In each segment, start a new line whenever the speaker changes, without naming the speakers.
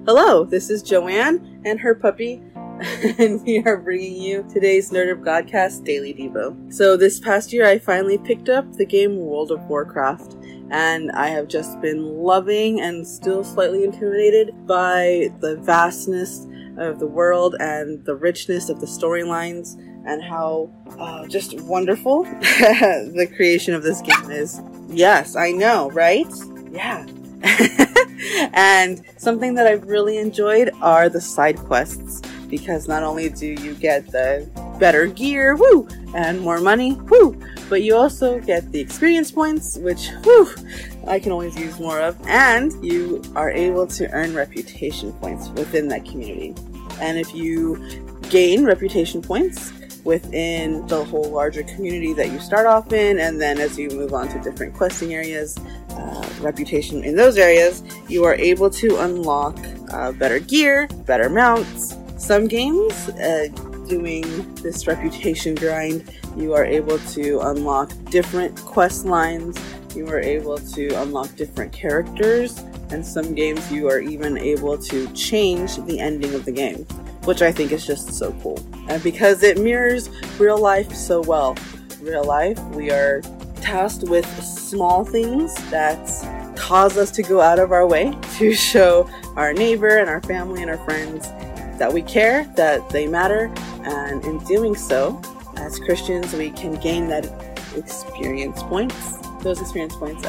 Hello, this is Joanne and her puppy, and we are bringing you today's Nerd of Godcast Daily Devo. So this past year, I finally picked up the game World of Warcraft, and I have just been loving and still slightly intimidated by the vastness of the world and the richness of the storylines and how just wonderful the creation of this game is. Yes, I know, right? Yeah. And something that I've really enjoyed are the side quests, because not only do you get the better gear, woo, and more money, woo, but you also get the experience points, which, woo, I can always use more of, and you are able to earn reputation points within that community. And if you gain reputation points within the whole larger community that you start off in, and then as you move on to different questing areas, reputation in those areas, you are able to unlock better gear, better mounts. Some games, doing this reputation grind, you are able to unlock different quest lines, you are able to unlock different characters, and some games you are even able to change the ending of the game, which I think is just so cool. And because it mirrors real life so well. Real life, we are tasked with small things that cause us to go out of our way to show our neighbor and our family and our friends that we care, that they matter, and in doing so, as Christians, we can gain that experience points. Those experience points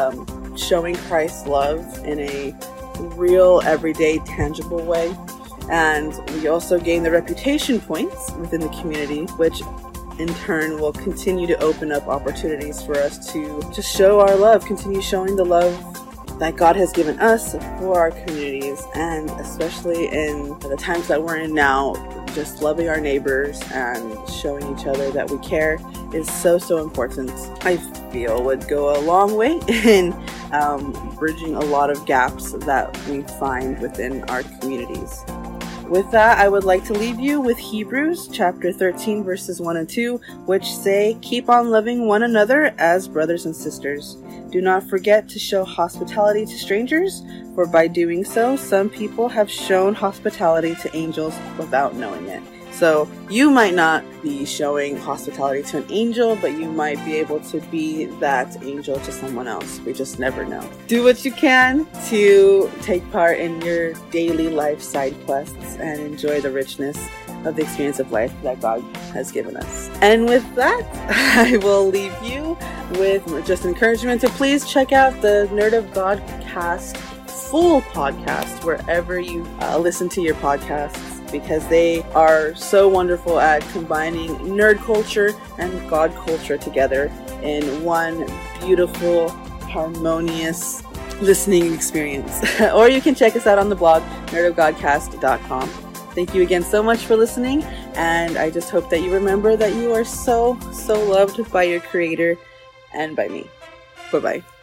of showing Christ's love in a real, everyday, tangible way. And we also gain the reputation points within the community, which in turn will continue to open up opportunities for us to just show our love, continue showing the love that God has given us for our communities, and especially in the times that we're in now, just loving our neighbors and showing each other that we care is so important. I feel would go a long way in bridging a lot of gaps that we find within our communities. With that, I would like to leave you with Hebrews chapter 13 verses 1 and 2, which say, "Keep on loving one another as brothers and sisters. Do not forget to show hospitality to strangers, for by doing so, some people have shown hospitality to angels without knowing it." So you might not be showing hospitality to an angel, but you might be able to be that angel to someone else. We just never know. Do what you can to take part in your daily life side quests and enjoy the richness of the experience of life that God has given us. And with that, I will leave you with just encouragement to please check out the Nerd of Godcast full podcast wherever you listen to your podcasts, because they are so wonderful at combining nerd culture and God culture together in one beautiful, harmonious listening experience. Or you can check us out on the blog, nerdofgodcast.com. Thank you again so much for listening, and I just hope that you remember that you are so loved by your Creator and by me. Bye-bye.